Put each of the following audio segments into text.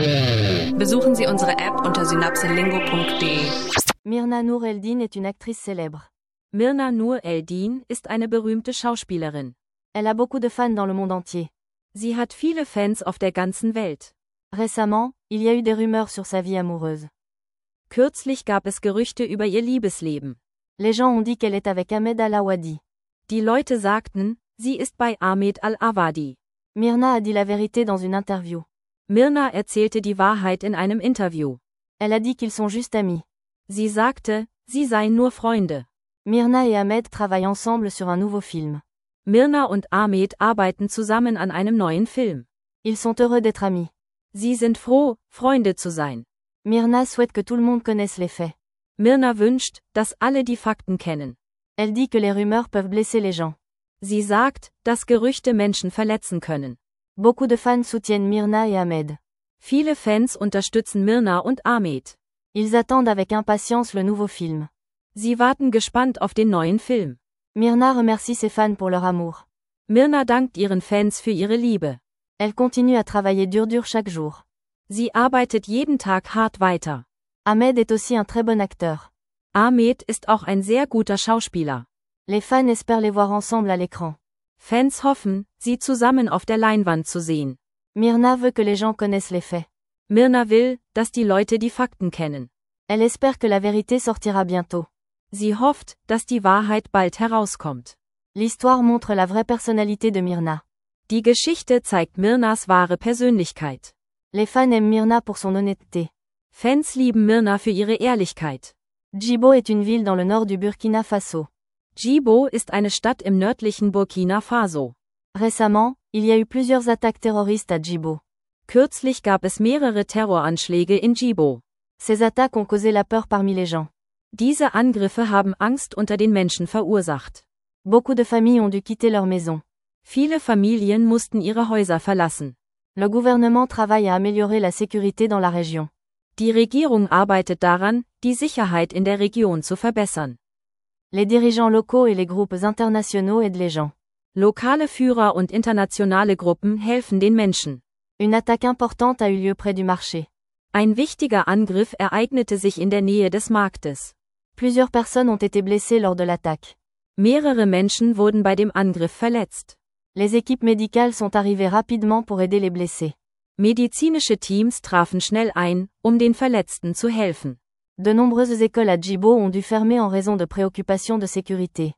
Besuchen Sie unsere App unter synapselingo.de. Myrna Noor Eldin est une actrice célèbre. Myrna Noor Eldin ist eine berühmte Schauspielerin. Elle a beaucoup de fans dans le monde entier. Sie hat viele Fans auf der ganzen Welt. Récemment, il y a eu des rumeurs sur sa vie amoureuse. Kürzlich gab es Gerüchte über ihr Liebesleben. Les gens ont dit qu'elle est avec Ahmed Al-Awadi. Die Leute sagten, sie ist bei Ahmed Al-Awadi. Myrna a dit la vérité dans une interview. Myrna erzählte die Wahrheit in einem Interview. Elle a dit qu'ils sont juste amis. Sie sagte, sie seien nur Freunde. Myrna et Ahmed travaillent ensemble sur un nouveau film. Myrna und Ahmed arbeiten zusammen an einem neuen Film. Ils sont heureux d'être amis. Sie sind froh, Freunde zu sein. Myrna souhaite que tout le monde connaisse les faits. Myrna wünscht, dass alle die Fakten kennen. Elle dit que les rumeurs peuvent blesser les gens. Sie sagt, dass Gerüchte Menschen verletzen können. Beaucoup de fans soutiennent Myrna et Ahmed. Viele Fans unterstützen Myrna und Ahmed. Ils attendent avec impatience le nouveau film. Sie warten gespannt auf den neuen Film. Myrna remercie ses fans pour leur amour. Myrna dankt ihren Fans für ihre Liebe. Elle continue à travailler dur chaque jour. Sie arbeitet jeden Tag hart weiter. Ahmed est aussi un très bon acteur. Ahmed ist auch ein sehr guter Schauspieler. Les fans espèrent les voir ensemble à l'écran. Fans hoffen, sie zusammen auf der Leinwand zu sehen. Myrna veut que les gens connaissent les faits. Myrna will, dass die Leute die Fakten kennen. Elle espère que la vérité sortira bientôt. Sie hofft, dass die Wahrheit bald herauskommt. L'histoire montre la vraie personnalité de Myrna. Die Geschichte zeigt Myrnas wahre Persönlichkeit. Les fans aiment Myrna pour son honnêteté. Fans lieben Myrna für ihre Ehrlichkeit. Djibo est une ville dans le nord du Burkina Faso. Djibo ist eine Stadt im nördlichen Burkina Faso. Récemment, il y a eu plusieurs attaques terroristes à Djibo. Kürzlich gab es mehrere Terroranschläge in Djibo. Ces attaques ont causé la peur parmi les gens. Diese Angriffe haben Angst unter den Menschen verursacht. Beaucoup de familles ont dû quitter leur maison. Viele Familien mussten ihre Häuser verlassen. Le gouvernement travaille à améliorer la sécurité dans la région. Die Regierung arbeitet daran, die Sicherheit in der Region zu verbessern. Les dirigeants locaux et les groupes internationaux aident les gens. Lokale Führer und internationale Gruppen helfen den Menschen. Une attaque importante a eu lieu près du marché. Ein wichtiger Angriff ereignete sich in der Nähe des Marktes. Plusieurs personnes ont été blessées lors de l'attaque. Mehrere Menschen wurden bei dem Angriff verletzt. Les équipes médicales sont arrivées rapidement pour aider les blessés. Medizinische Teams trafen schnell ein, um den Verletzten zu helfen. De nombreuses écoles à Djibo ont dû fermer en raison de préoccupations de sécurité.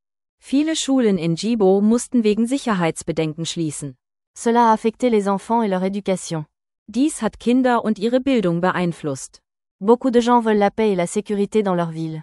Viele Schulen in Djibo mussten wegen Sicherheitsbedenken schließen. Cela a affecté les enfants et leur éducation. Dies hat Kinder und ihre Bildung beeinflusst. Beaucoup de gens veulent la paix et la sécurité dans leur ville.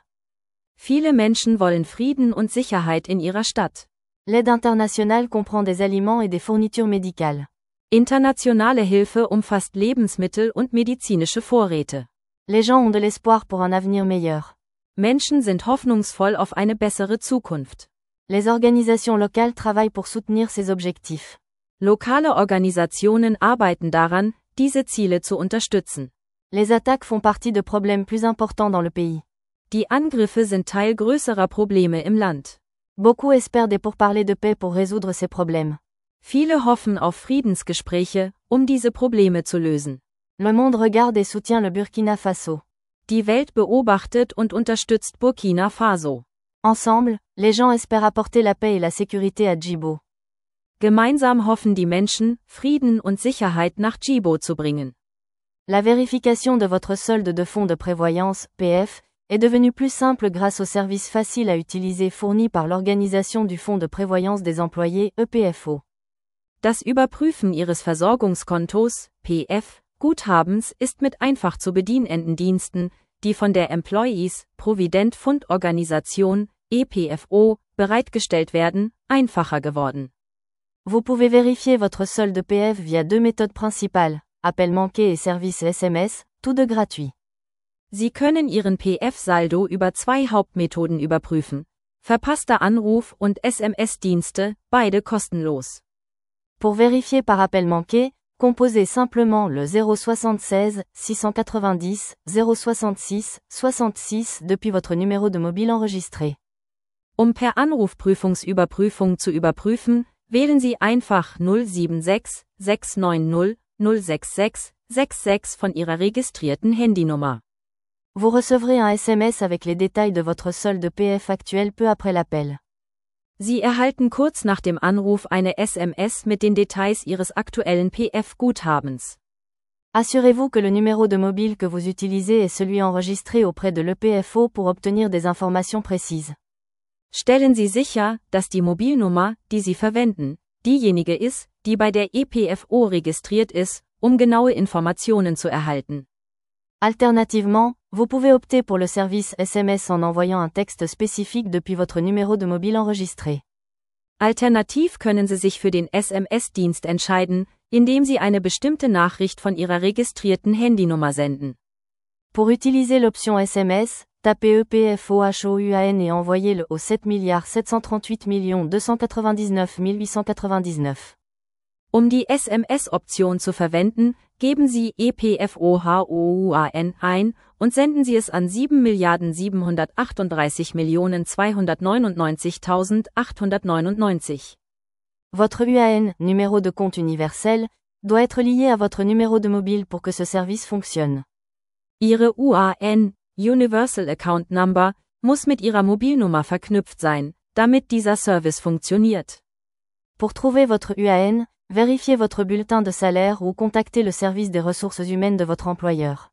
Viele Menschen wollen Frieden und Sicherheit in ihrer Stadt. L'aide internationale comprend des aliments et des fournitures médicales. Internationale Hilfe umfasst Lebensmittel und medizinische Vorräte. Les gens ont de l'espoir pour un avenir meilleur. Menschen sind hoffnungsvoll auf eine bessere Zukunft. Les organisations locales travaillent pour soutenir ces objectifs. Lokale Organisationen arbeiten daran, diese Ziele zu unterstützen. Les attaques font partie de problèmes plus importants dans le pays. Die Angriffe sind Teil größerer Probleme im Land. Beaucoup espèrent des pourparlers de paix pour résoudre ces problèmes. Viele hoffen auf Friedensgespräche, um diese Probleme zu lösen. Le monde regarde et soutient le Burkina Faso. Die Welt beobachtet und unterstützt Burkina Faso. Ensemble, les gens espèrent apporter la paix et la sécurité à Djibo. Gemeinsam hoffen die Menschen, Frieden und Sicherheit nach Djibo zu bringen. La vérification de votre solde de fonds de prévoyance, PF, est devenue plus simple grâce aux services faciles à utiliser fournis par l'Organisation du Fonds de prévoyance des employés, EPFO. Das Überprüfen Ihres Versorgungskontos, PF, Guthabens ist mit einfach zu bedienenden Diensten, die von der Employees Provident Fund Organisation, EPFO, bereitgestellt werden, einfacher geworden. Vous pouvez vérifier votre solde PF via deux méthodes principales, appel manqué et service SMS, tous deux gratuits. Sie können Ihren PF-Saldo über zwei Hauptmethoden überprüfen: verpasster Anruf und SMS-Dienste, beide kostenlos. Pour vérifier par appel manqué, composez simplement le 076 690 066 66 depuis votre numéro de mobile enregistré. Per Anrufprüfungsüberprüfung zu überprüfen, wählen Sie einfach 076 690 066 66 von Ihrer registrierten Handynummer. Vous recevrez un SMS avec les détails de votre solde PF actuel peu après l'appel. Sie erhalten kurz nach dem Anruf eine SMS mit den Details Ihres aktuellen PF-Guthabens. Assurez-vous que le numéro de mobile que vous utilisez est celui enregistré auprès de l'EPFO pour obtenir des informations précises. Stellen Sie sicher, dass die Mobilnummer, die Sie verwenden, diejenige ist, die bei der EPFO registriert ist, genaue Informationen zu erhalten. Alternativement, vous pouvez opter pour le service SMS en envoyant un texte spécifique depuis votre numéro de mobile enregistré. Alternativ können Sie sich für den SMS-Dienst entscheiden, indem Sie eine bestimmte Nachricht von Ihrer registrierten Handynummer senden. Pour utiliser l'option SMS, tapez EPFOHOUAN et envoyez-le au 7 738 299 899. Die SMS-Option zu verwenden, geben Sie EPFOHOUAN ein und senden Sie es an 7.738 299.899. Votre UAN, numéro de compte universel, doit être lié à votre numéro de mobile pour que ce service fonctionne. Ihre UAN, Universal Account Number, muss mit Ihrer Mobilnummer verknüpft sein, damit dieser Service funktioniert. Pour trouver votre UAN, vérifiez votre bulletin de salaire ou contactez le service des ressources humaines de votre employeur.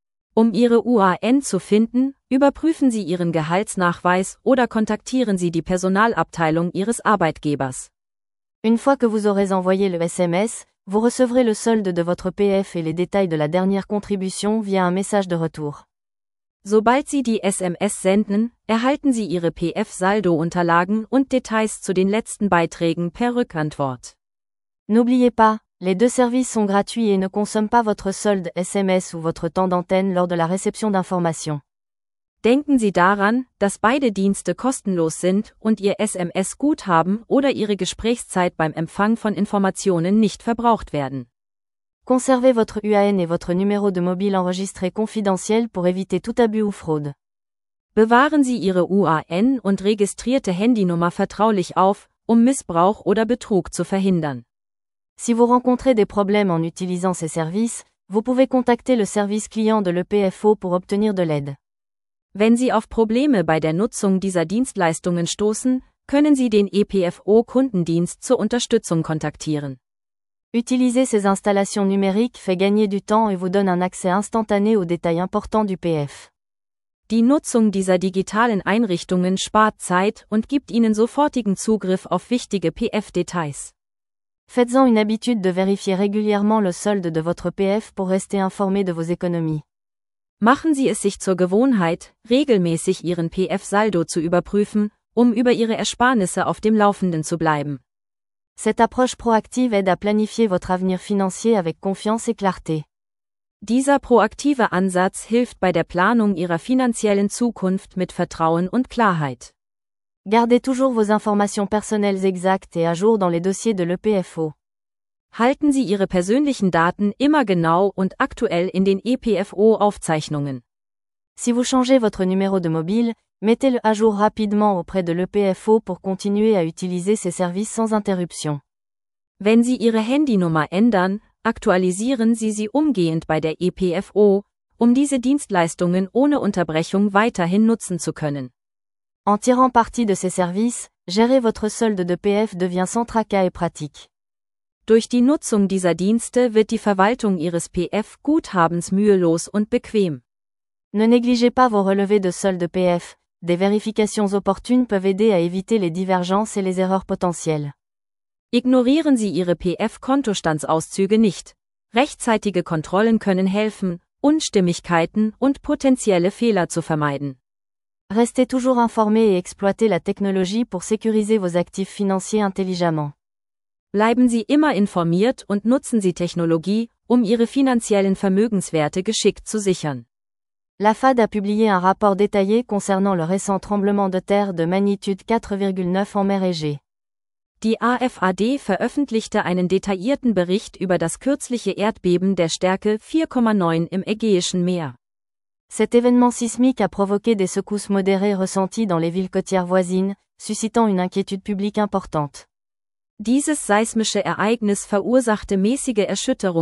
Ihre UAN zu finden, überprüfen Sie Ihren Gehaltsnachweis oder kontaktieren Sie die Personalabteilung Ihres Arbeitgebers. Une fois que vous aurez envoyé le SMS, vous recevrez le solde de votre PF et les détails de la dernière contribution via un message de retour. Sobald Sie die SMS senden, erhalten Sie Ihre PF-Saldo-Unterlagen und Details zu den letzten Beiträgen per Rückantwort. N'oubliez pas, les deux services sont gratuits et ne consomment pas votre solde SMS ou votre temps d'antenne lors de la réception d'informations. Denken Sie daran, dass beide Dienste kostenlos sind und Ihr SMS-Guthaben oder Ihre Gesprächszeit beim Empfang von Informationen nicht verbraucht werden. Conservez votre UAN et votre numéro de mobile enregistré confidentiel pour éviter tout abus ou fraude. Bewahren Sie Ihre UAN und registrierte Handynummer vertraulich auf, Missbrauch oder Betrug zu verhindern. Si vous rencontrez des problèmes en utilisant ces services, vous pouvez contacter le service client de l'EPFO pour obtenir de l'aide. Wenn Sie auf Probleme bei der Nutzung dieser Dienstleistungen stoßen, können Sie den EPFO-Kundendienst zur Unterstützung kontaktieren. Utiliser ces installations numériques fait gagner du temps et vous donne un accès instantané aux détails importants du PF. Die Nutzung dieser digitalen Einrichtungen spart Zeit und gibt Ihnen sofortigen Zugriff auf wichtige PF-Details. Faites-en une habitude de vérifier régulièrement le solde de votre PF pour rester informé de vos économies. Machen Sie es sich zur Gewohnheit, regelmäßig Ihren PF-Saldo zu überprüfen, über Ihre Ersparnisse auf dem Laufenden zu bleiben. Cette approche proactive aide à planifier votre avenir financier avec confiance et clarté. Dieser proaktive Ansatz hilft bei der Planung Ihrer finanziellen Zukunft mit Vertrauen und Klarheit. Gardez toujours vos informations personnelles exactes et à jour dans les dossiers de l'EPFO. Halten Sie Ihre persönlichen Daten immer genau und aktuell in den EPFO-Aufzeichnungen. Si vous changez votre numéro de mobile, mettez-le à jour rapidement auprès de l'EPFO pour continuer à utiliser ces services sans interruption. Wenn Sie Ihre Handynummer ändern, aktualisieren Sie sie umgehend bei der EPFO, diese Dienstleistungen ohne Unterbrechung weiterhin nutzen zu können. En tirant parti de ces services, gérer votre solde de PF devient sans tracas et pratique. Durch die Nutzung dieser Dienste wird die Verwaltung Ihres PF-Guthabens mühelos und bequem. Ne négligez pas vos relevés de solde PF, des vérifications opportunes peuvent aider à éviter les divergences et les erreurs potentielles. Ignorieren Sie Ihre PF-Kontostandauszüge nicht. Rechtzeitige Kontrollen können helfen, Unstimmigkeiten und potenzielle Fehler zu vermeiden. Restez toujours informé et exploitez la technologie pour sécuriser vos actifs financiers intelligemment. Bleiben Sie immer informiert und nutzen Sie Technologie, Ihre finanziellen Vermögenswerte geschickt zu sichern. La FAD a publié un rapport détaillé concernant le récent tremblement de terre de magnitude 4,9 en mer Égée. Die AFAD veröffentlichte einen detaillierten Bericht über das kürzliche Erdbeben der Stärke 4,9 im Ägäischen Meer. Cet événement sismique a provoqué des secousses modérées ressenties dans les villes côtières voisines, suscitant une inquiétude publique importante. Dieses seismische Ereignis verursachte mäßige Erschütterungen,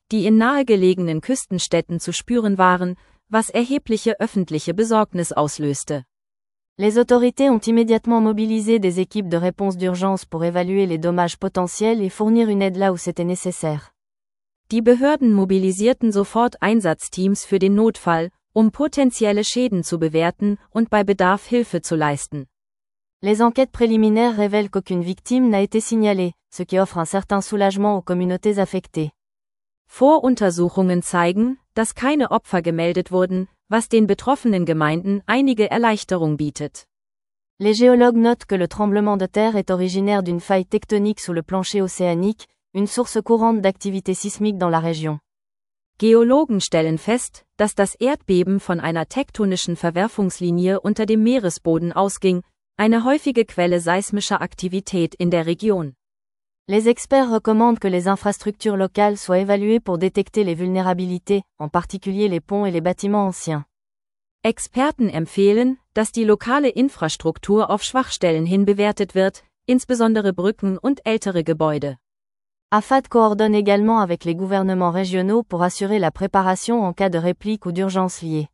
die in nahegelegenen Küstenstädten zu spüren waren, was erhebliche öffentliche Besorgnis auslöste. Les autorités ont immédiatement mobilisé des équipes de réponse d'urgence pour évaluer les dommages potentiels et fournir une aide là où c'était nécessaire. Die Behörden mobilisierten sofort Einsatzteams für den Notfall, potenzielle Schäden zu bewerten und bei Bedarf Hilfe zu leisten. Les enquêtes préliminaires révèlent qu'aucune victime n'a été signalée, ce qui offre un certain soulagement aux communautés affectées. Voruntersuchungen zeigen, dass keine Opfer gemeldet wurden, was den betroffenen Gemeinden einige Erleichterung bietet. Les géologues notent que le tremblement de terre est originaire d'une faille tectonique sous le plancher océanique, une source courante d'activité sismique dans la région. Geologen stellen fest, dass das Erdbeben von einer tektonischen Verwerfungslinie unter dem Meeresboden ausging, eine häufige Quelle seismischer Aktivität in der Region. Les experts recommandent que les infrastructures locales soient évaluées pour détecter les vulnérabilités, en particulier les ponts et les bâtiments anciens. Experten empfehlen, dass die lokale Infrastruktur auf Schwachstellen hin bewertet wird, insbesondere Brücken und ältere Gebäude. AFAD coordonne également avec les gouvernements régionaux pour assurer la préparation en cas de réplique ou d'urgence liée.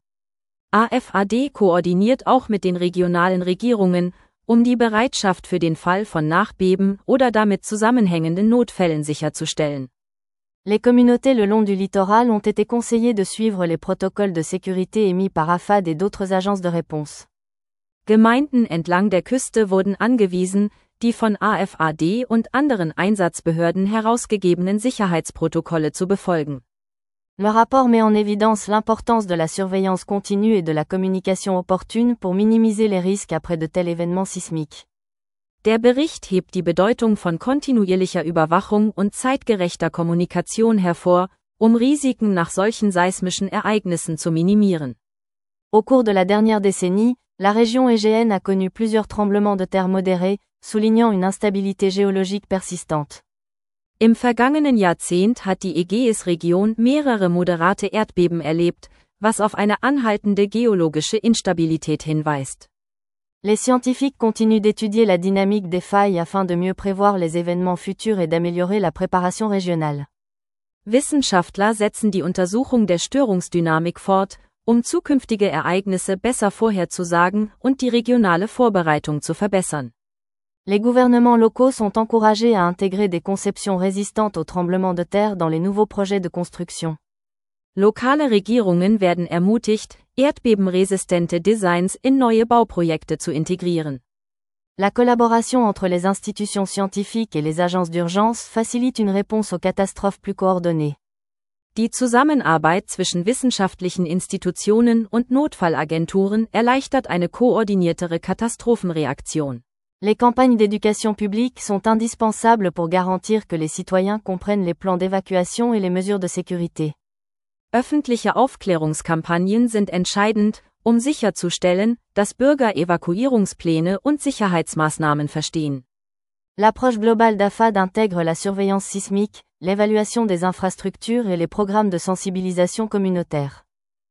AFAD koordiniert auch mit den regionalen Regierungen, die Bereitschaft für den Fall von Nachbeben oder damit zusammenhängenden Notfällen sicherzustellen. Les communautés le long du littoral ont été conseillées de suivre les protocoles de sécurité émis par AFAD et d'autres agences de réponse. Gemeinden entlang der Küste wurden angewiesen, die von AFAD und anderen Einsatzbehörden herausgegebenen Sicherheitsprotokolle zu befolgen. Le rapport met en évidence l'importance de la surveillance continue et de la communication opportune pour minimiser les risques après de tels événements sismiques. Der Bericht hebt die Bedeutung von kontinuierlicher Überwachung und zeitgerechter Kommunikation hervor, Risiken nach solchen seismischen Ereignissen zu minimieren. Au cours de la dernière décennie, la région égéenne a connu plusieurs tremblements de terre modérés, soulignant une instabilité géologique persistante. Im vergangenen Jahrzehnt hat die Ägäisregion mehrere moderate Erdbeben erlebt, was auf eine anhaltende geologische Instabilität hinweist. Les scientifiques continuent d'étudier la dynamique des failles afin de mieux prévoir les événements futurs et d'améliorer la préparation régionale. Wissenschaftler setzen die Untersuchung der Störungsdynamik fort, zukünftige Ereignisse besser vorherzusagen und die regionale Vorbereitung zu verbessern. Les gouvernements locaux sont encouragés à intégrer des conceptions résistantes aux tremblements de terre dans les nouveaux projets de construction. Lokale Regierungen werden ermutigt, erdbebenresistente Designs in neue Bauprojekte zu integrieren. La collaboration entre les institutions scientifiques et les agences d'urgence facilite une réponse aux catastrophes plus coordonnée. Die Zusammenarbeit zwischen wissenschaftlichen Institutionen und Notfallagenturen erleichtert eine koordiniertere Katastrophenreaktion. Les campagnes d'éducation publique sont indispensables pour garantir que les citoyens comprennent les plans d'évacuation et les mesures de sécurité. Öffentliche Aufklärungskampagnen sind entscheidend, sicherzustellen, dass Bürger Evakuierungspläne und Sicherheitsmaßnahmen verstehen. L'approche globale d'AFAD intègre la surveillance sismique, l'évaluation des infrastructures et les programmes de sensibilisation communautaire.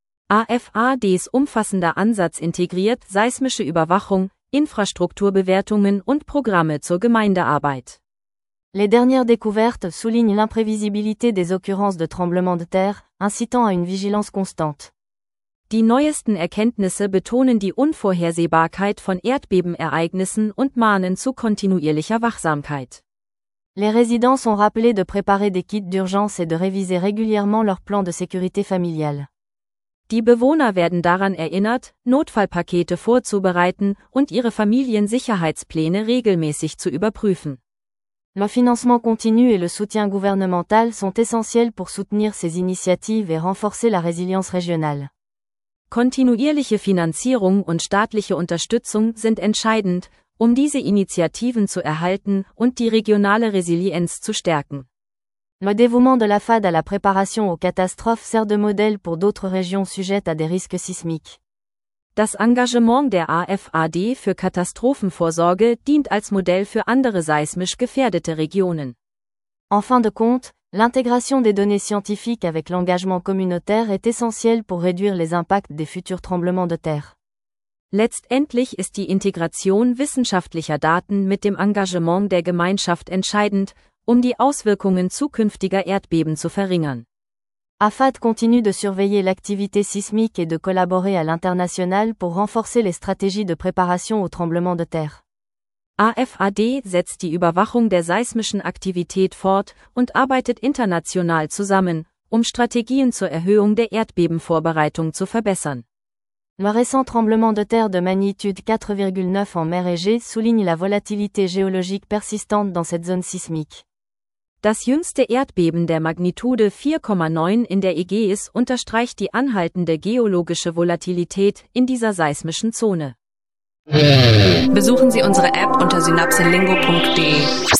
AFADs umfassender Ansatz integriert seismische Überwachung, Infrastrukturbewertungen und Programme zur Gemeindearbeit. Les dernières découvertes soulignent l'imprévisibilité des occurrences de tremblements de terre, incitant à une vigilance constante. Die neuesten Erkenntnisse betonen die Unvorhersehbarkeit von Erdbebenereignissen und mahnen zu kontinuierlicher Wachsamkeit. Les résidents sont rappelés de préparer des kits d'urgence et de réviser régulièrement leur plan de sécurité familiale. Die Bewohner werden daran erinnert, Notfallpakete vorzubereiten und ihre Familiensicherheitspläne regelmäßig zu überprüfen. Le financement continu et le soutien gouvernemental sont essentiels pour soutenir ces initiatives et renforcer la résilience régionale. Kontinuierliche Finanzierung und staatliche Unterstützung sind entscheidend, diese Initiativen zu erhalten und die regionale Resilienz zu stärken. Le dévouement de l'AFAD à la préparation aux catastrophes sert de modèle pour d'autres régions sujettes à des risques sismiques. Das Engagement der AFAD für Katastrophenvorsorge dient als Modell für andere seismisch gefährdete Regionen. En fin de compte, l'intégration des données scientifiques avec l'engagement communautaire est essentielle pour réduire les impacts des futurs tremblements de terre. Letztendlich ist die Integration wissenschaftlicher Daten mit dem Engagement der Gemeinschaft entscheidend, die Auswirkungen zukünftiger Erdbeben zu verringern. AFAD continue de surveiller l'activité sismique et de collaborer à l'international pour renforcer les stratégies de préparation aux tremblements de terre. AFAD setzt die Überwachung der seismischen Aktivität fort und arbeitet international zusammen, um Strategien zur Erhöhung der Erdbebenvorbereitung zu verbessern. Le récent tremblement de terre de magnitude 4,9 en mer Égée souligne la volatilité géologique persistante dans cette zone sismique. Das jüngste Erdbeben der Magnitude 4,9 in der Ägäis unterstreicht die anhaltende geologische Volatilität in dieser seismischen Zone. Besuchen Sie unsere App unter synapselingo.de.